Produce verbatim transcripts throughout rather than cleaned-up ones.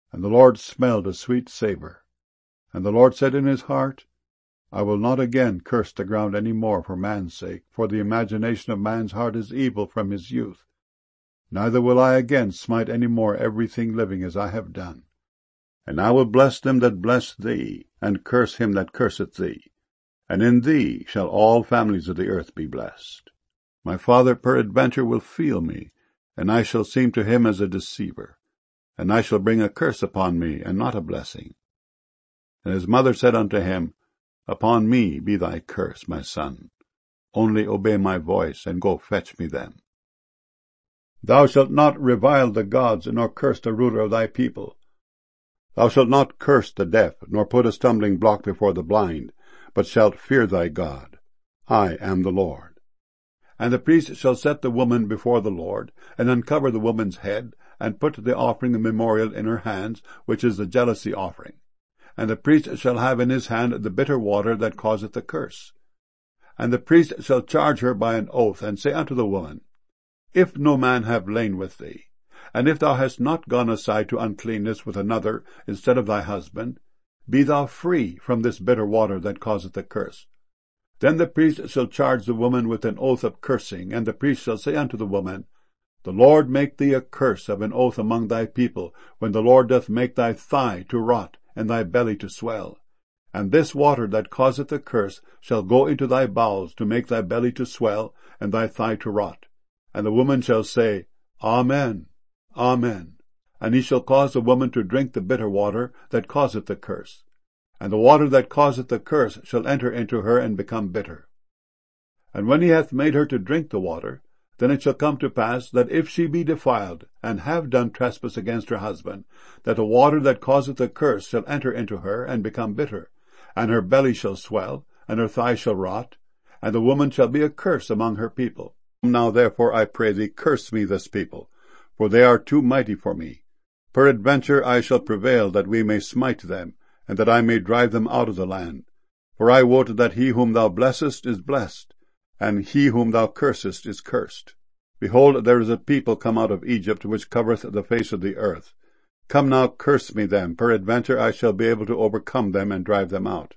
And the Lord smelled a sweet savour. And the Lord said in his heart, I will not again curse the ground any more for man's sake, for the imagination of man's heart is evil from his youth. Neither will I again smite any more everything living as I have done. And I will bless them that bless thee, and curse him that curseth thee. And in thee shall all families of the earth be blessed. My father peradventure will feel me, and I shall seem to him as a deceiver. And I shall bring a curse upon me, and not a blessing. And his mother said unto him, Upon me be thy curse, my son. Only obey my voice, and go fetch me them. Thou shalt not revile the gods, nor curse the ruler of thy people. Thou shalt not curse the deaf, nor put a stumbling block before the blind, but shalt fear thy God. I am the Lord. And the priest shall set the woman before the Lord, and uncover the woman's head, and put the offering of memorial in her hands, which is the jealousy offering. And the priest shall have in his hand the bitter water that causeth the curse. And the priest shall charge her by an oath, and say unto the woman, If no man have lain with thee, and if thou hast not gone aside to uncleanness with another instead of thy husband, be thou free from this bitter water that causeth the curse. Then the priest shall charge the woman with an oath of cursing, and the priest shall say unto the woman, The Lord make thee a curse of an oath among thy people, when the Lord doth make thy thigh to rot, and thy belly to swell. And this water that causeth the curse shall go into thy bowels, to make thy belly to swell, and thy thigh to rot. And the woman shall say, Amen, Amen. And he shall cause the woman to drink the bitter water that causeth the curse. And the water that causeth the curse shall enter into her and become bitter. And when he hath made her to drink the water, then it shall come to pass that if she be defiled, and have done trespass against her husband, that the water that causeth the curse shall enter into her and become bitter, and her belly shall swell, and her thigh shall rot, and the woman shall be a curse among her people. Now therefore I pray thee, curse me this people, for they are too mighty for me. Peradventure I shall prevail that we may smite them, and that I may drive them out of the land. For I wot that he whom thou blessest is blessed, and he whom thou cursest is cursed. Behold, there is a people come out of Egypt, which covereth the face of the earth. Come now, curse me them, peradventure I shall be able to overcome them, and drive them out.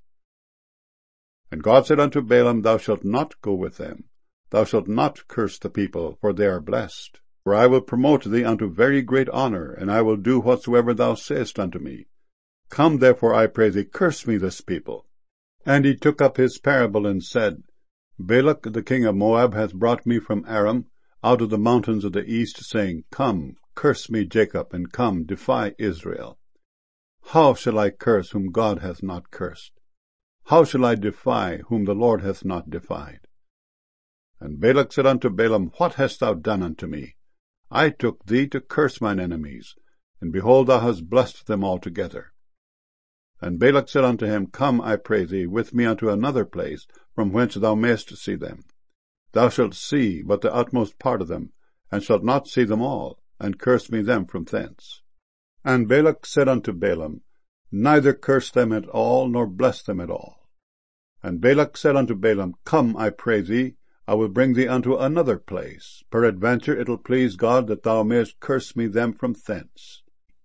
And God said unto Balaam, Thou shalt not go with them. Thou shalt not curse the people, for they are blessed. For I will promote thee unto very great honour, and I will do whatsoever thou sayest unto me. Come therefore, I pray thee, curse me this people. And he took up his parable, and said, Balak the king of Moab hath brought me from Aram, out of the mountains of the east, saying, Come, curse me Jacob, and come, defy Israel. How shall I curse whom God hath not cursed? How shall I defy whom the Lord hath not defied? And Balak said unto Balaam, What hast thou done unto me? I took thee to curse mine enemies, and behold, thou hast blessed them altogether. And Balak said unto him, Come, I pray thee, with me unto another place, from whence thou mayest see them. Thou shalt see but the utmost part of them, and shalt not see them all, and curse me them from thence. And Balak said unto Balaam, Neither curse them at all, nor bless them at all. And Balak said unto Balaam, Come, I pray thee, I will bring thee unto another place. Peradventure it will please God that thou mayest curse me them from thence.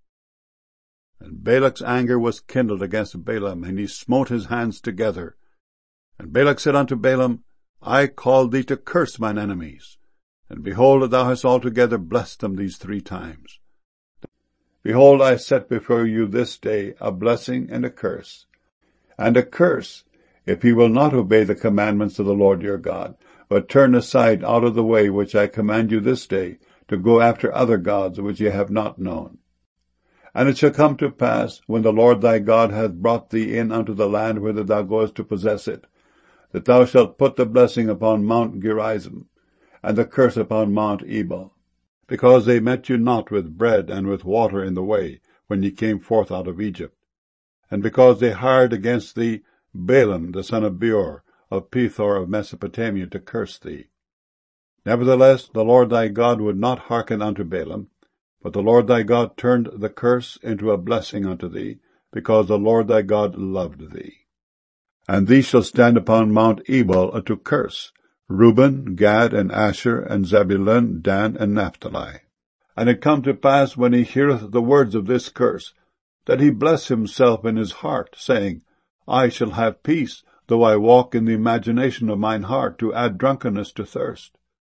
And Balak's anger was kindled against Balaam, and he smote his hands together. And Balak said unto Balaam, I called thee to curse mine enemies, and behold, thou hast altogether blessed them these three times. Behold, I set before you this day a blessing and a curse. And a curse, if ye will not obey the commandments of the Lord your God, but turn aside out of the way which I command you this day, to go after other gods which ye have not known. And it shall come to pass, when the Lord thy God hath brought thee in unto the land whither thou goest to possess it, that thou shalt put the blessing upon Mount Gerizim, and the curse upon Mount Ebal, because they met you not with bread and with water in the way, when ye came forth out of Egypt, and because they hired against thee Balaam the son of Beor, of Pethor of Mesopotamia, to curse thee. Nevertheless the Lord thy God would not hearken unto Balaam, but the Lord thy God turned the curse into a blessing unto thee, because the Lord thy God loved thee. And these shall stand upon Mount Ebal to curse, Reuben, Gad, and Asher, and Zebulun, Dan, and Naphtali. And it come to pass, when he heareth the words of this curse, that he bless himself in his heart, saying, I shall have peace, though I walk in the imagination of mine heart to add drunkenness to thirst.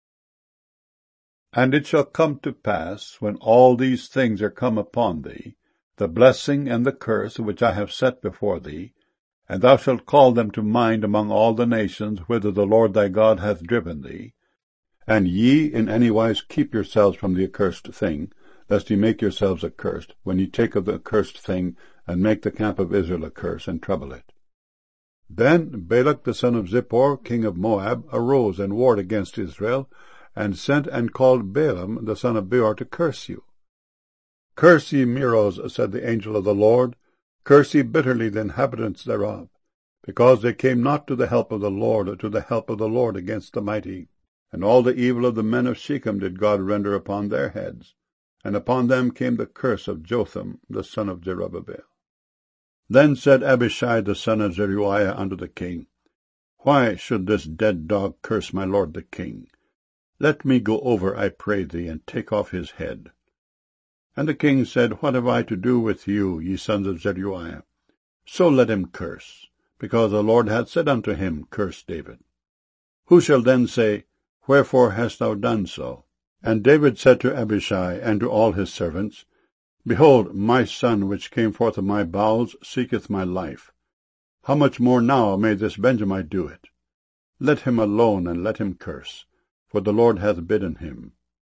And it shall come to pass, when all these things are come upon thee, the blessing and the curse which I have set before thee, and thou shalt call them to mind among all the nations whither the Lord thy God hath driven thee, and ye in any wise keep yourselves from the accursed thing, lest ye make yourselves accursed, when ye take of the accursed thing, and make the camp of Israel a curse, and trouble it. Then Balak the son of Zippor, king of Moab, arose and warred against Israel, and sent and called Balaam the son of Beor to curse you. Curse ye Meroz, said the angel of the Lord, curse ye bitterly the inhabitants thereof, because they came not to the help of the Lord, or to the help of the Lord against the mighty. And all the evil of the men of Shechem did God render upon their heads, and upon them came the curse of Jotham the son of Zerubbabel. Then said Abishai the son of Zeruiah unto the king, Why should this dead dog curse my lord the king? Let me go over, I pray thee, and take off his head. And the king said, What have I to do with you, ye sons of Zeruiah? So let him curse, because the Lord hath said unto him, Curse David. Who shall then say, Wherefore hast thou done so? And David said to Abishai and to all his servants, Behold, my son which came forth of my bowels seeketh my life. How much more now may this Benjamite do it? Let him alone, and let him curse, for the Lord hath bidden him.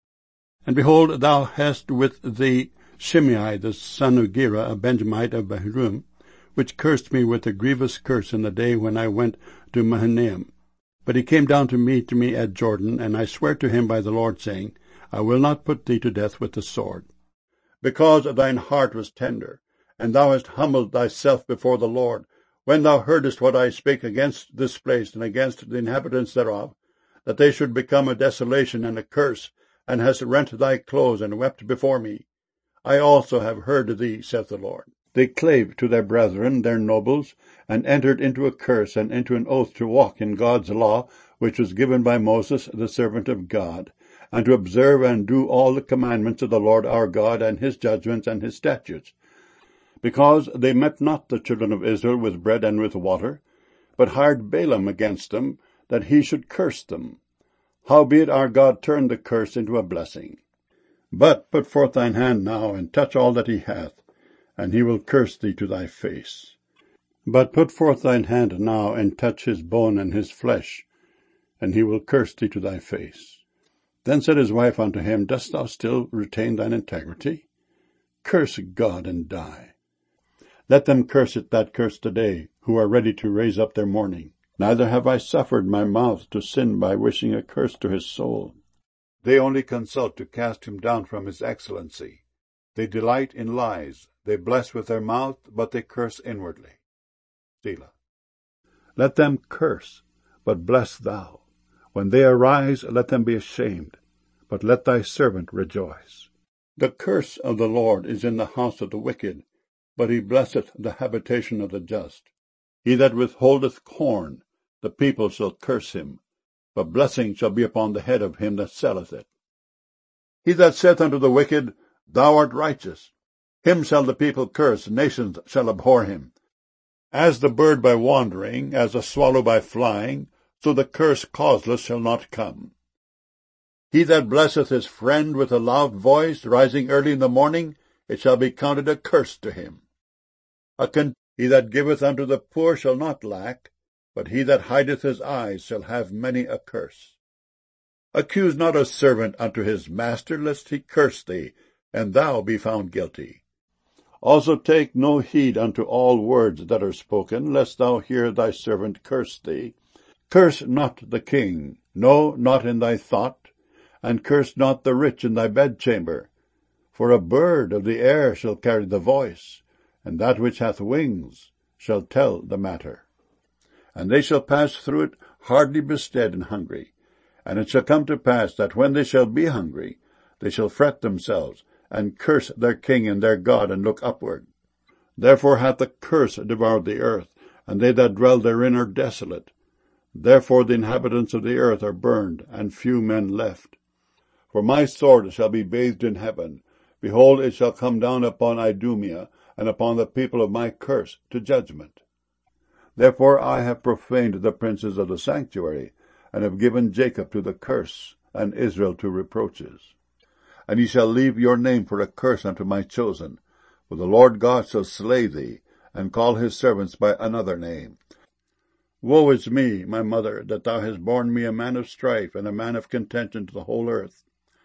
And behold, thou hast with thee Shimei the son of Gera, a Benjamite of Bahurim, which cursed me with a grievous curse in the day when I went to Mahanaim. But he came down to meet me at Jordan, and I sware to him by the Lord, saying, I will not put thee to death with the sword. Because thine heart was tender, and thou hast humbled thyself before the Lord, when thou heardest what I spake against this place and against the inhabitants thereof, that they should become a desolation and a curse, and hast rent thy clothes and wept before me. I also have heard thee, saith the Lord. They clave to their brethren, their nobles, and entered into a curse and into an oath to walk in God's law, which was given by Moses, the servant of God, and to observe and do all the commandments of the Lord our God, and his judgments and his statutes. Because they met not the children of Israel with bread and with water, but hired Balaam against them, that he should curse them. Howbeit our God turned the curse into a blessing. But put forth thine hand now, and touch all that he hath, and he will curse thee to thy face. But put forth thine hand now, and touch his bone and his flesh, and he will curse thee to thy face. Then said his wife unto him, Dost thou still retain thine integrity? Curse God and die. Let them curse it that curse today, who are ready to raise up their mourning. Neither have I suffered my mouth to sin by wishing a curse to his soul. They only consult to cast him down from his excellency. They delight in lies. They bless with their mouth, but they curse inwardly. Selah. Let them curse, but bless thou. When they arise, let them be ashamed, but let thy servant rejoice. The curse of the Lord is in the house of the wicked, but he blesseth the habitation of the just. He that withholdeth corn, the people shall curse him, but blessing shall be upon the head of him that selleth it. He that saith unto the wicked, Thou art righteous, him shall the people curse, nations shall abhor him. As the bird by wandering, as the swallow by flying, so the curse causeless shall not come. He that blesseth his friend with a loud voice, rising early in the morning, it shall be counted a curse to him. A con- he that giveth unto the poor shall not lack, but he that hideth his eyes shall have many a curse. Accuse not a servant unto his master, lest he curse thee, and thou be found guilty. Also take no heed unto all words that are spoken, lest thou hear thy servant curse thee. Curse not the king, no, not in thy thought, and curse not the rich in thy bedchamber. For a bird of the air shall carry the voice, and that which hath wings shall tell the matter. And they shall pass through it hardly bestead and hungry. And it shall come to pass that when they shall be hungry, they shall fret themselves, and curse their king and their God, and look upward. Therefore hath the curse devoured the earth, and they that dwell therein are desolate. Therefore the inhabitants of the earth are burned, and few men left. For my sword shall be bathed in heaven, Behold, it shall come down upon Idumea, and upon the people of my curse, to judgment. Therefore I have profaned the princes of the sanctuary, and have given Jacob to the curse, and Israel to reproaches. And ye shall leave your name for a curse unto my chosen, for the Lord God shall slay thee, and call his servants by another name. Woe is me, my mother, that thou hast borne me a man of strife, and a man of contention to the whole earth.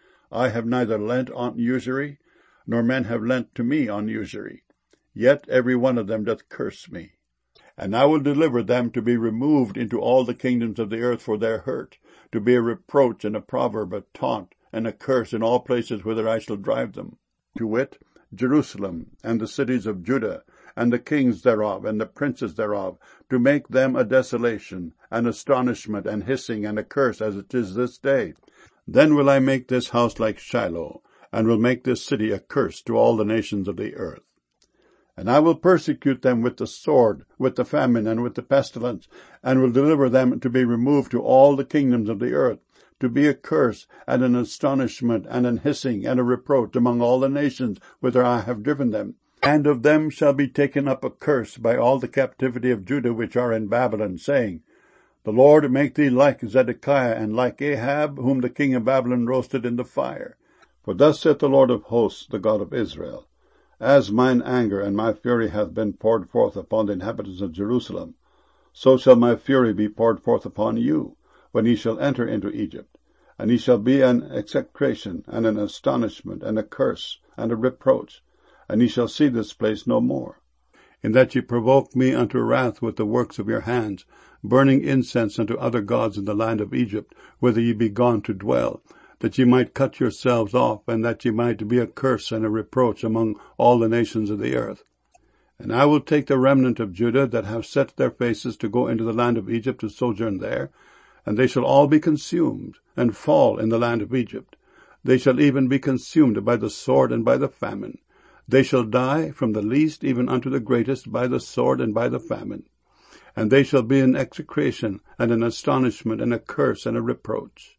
I have neither lent on usury, nor men have lent to me on usury. Yet every one of them doth curse me. And I will deliver them to be removed into all the kingdoms of the earth for their hurt, to be a reproach and a proverb, a taunt, and a curse in all places whither I shall drive them, to wit, Jerusalem, and the cities of Judah, and the kings thereof, and the princes thereof, to make them a desolation, an astonishment, and hissing, and a curse, as it is this day. Then will I make this house like Shiloh, and will make this city a curse to all the nations of the earth. And I will persecute them with the sword, with the famine, and with the pestilence, and will deliver them to be removed to all the kingdoms of the earth, to be a curse, and an astonishment, and an hissing, and a reproach among all the nations whither I have driven them. And of them shall be taken up a curse by all the captivity of Judah which are in Babylon, saying, The Lord make thee like Zedekiah, and like Ahab, whom the king of Babylon roasted in the fire. For thus saith the Lord of hosts, the God of Israel, As mine anger and my fury hath been poured forth upon the inhabitants of Jerusalem, so shall my fury be poured forth upon you, when ye shall enter into Egypt. And ye shall be an execration, and an astonishment, and a curse, and a reproach, and ye shall see this place no more. In that ye provoke me unto wrath with the works of your hands, burning incense unto other gods in the land of Egypt, whither ye be gone to dwell, that ye might cut yourselves off, and that ye might be a curse and a reproach among all the nations of the earth. And I will take the remnant of Judah that have set their faces to go into the land of Egypt to sojourn there, and they shall all be consumed, and fall in the land of Egypt. They shall even be consumed by the sword and by the famine. They shall die from the least even unto the greatest by the sword and by the famine. And they shall be an execration, and an astonishment, and a curse, and a reproach.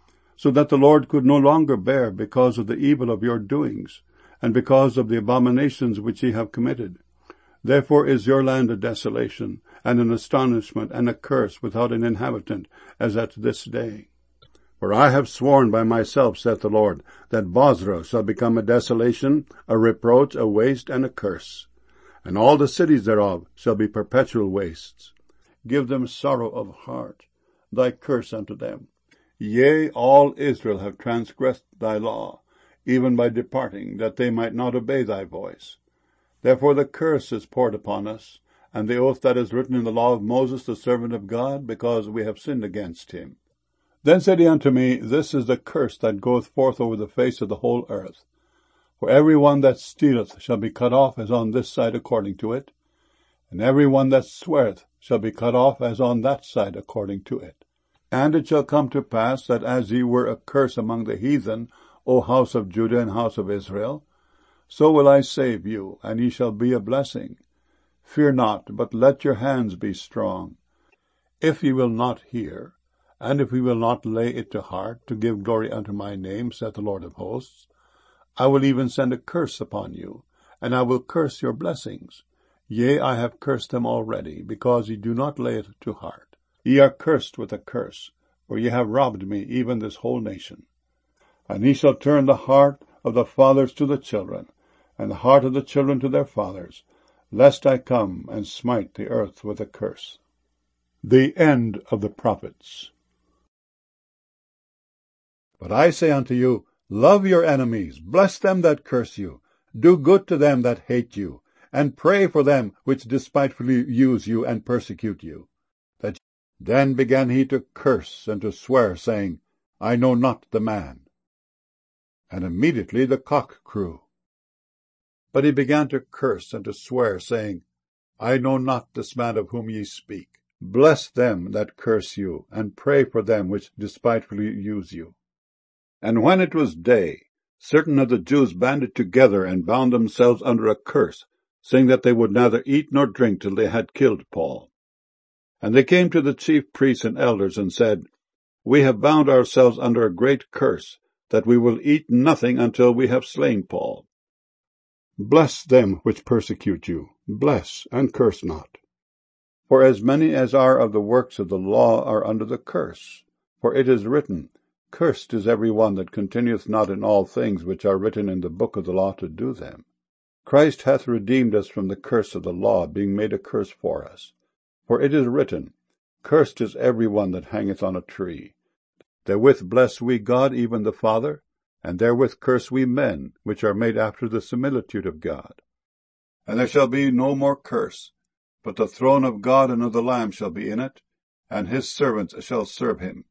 So that the Lord could no longer bear because of the evil of your doings, and because of the abominations which ye have committed. Therefore is your land a desolation, and an astonishment, and a curse without an inhabitant, as at this day. For I have sworn by myself, saith the Lord, that Bozrah shall become a desolation, a reproach, a waste, and a curse. And all the cities thereof shall be perpetual wastes. Give them sorrow of heart, thy curse unto them. Yea, all Israel have transgressed thy law, even by departing, that they might not obey thy voice. Therefore the curse is poured upon us, and the oath that is written in the law of Moses the servant of God, because we have sinned against him. Then said he unto me, This is the curse that goeth forth over the face of the whole earth. For every one that stealeth shall be cut off as on this side according to it, and every one that sweareth shall be cut off as on that side according to it. And it shall come to pass that as ye were a curse among the heathen, O house of Judah and house of Israel, so will I save you, and ye shall be a blessing. Fear not, but let your hands be strong. If ye will not hear, and if we will not lay it to heart, to give glory unto my name, saith the Lord of hosts, I will even send a curse upon you, and I will curse your blessings. Yea, I have cursed them already, because ye do not lay it to heart. Ye are cursed with a curse, for ye have robbed me, even this whole nation. And he shall turn the heart of the fathers to the children, and the heart of the children to their fathers, lest I come and smite the earth with a curse. The end of the prophets. But I say unto you, love your enemies, bless them that curse you, do good to them that hate you, and pray for them which despitefully use you and persecute you. That Then began he to curse and to swear, saying, I know not the man. And immediately the cock crew. But he began to curse and to swear, saying, I know not this man of whom ye speak. Bless them that curse you, and pray for them which despitefully use you. And when it was day, certain of the Jews banded together and bound themselves under a curse, saying that they would neither eat nor drink till they had killed Paul. And they came to the chief priests and elders, and said, We have bound ourselves under a great curse, that we will eat nothing until we have slain Paul. Bless them which persecute you, bless, and curse not. For as many as are of the works of the law are under the curse. For it is written, Cursed is every one that continueth not in all things which are written in the book of the law to do them. Christ hath redeemed us from the curse of the law, being made a curse for us. For it is written, Cursed is every one that hangeth on a tree. Therewith bless we God, even the Father, and therewith curse we men, which are made after the similitude of God. And there shall be no more curse, but the throne of God and of the Lamb shall be in it, and his servants shall serve him.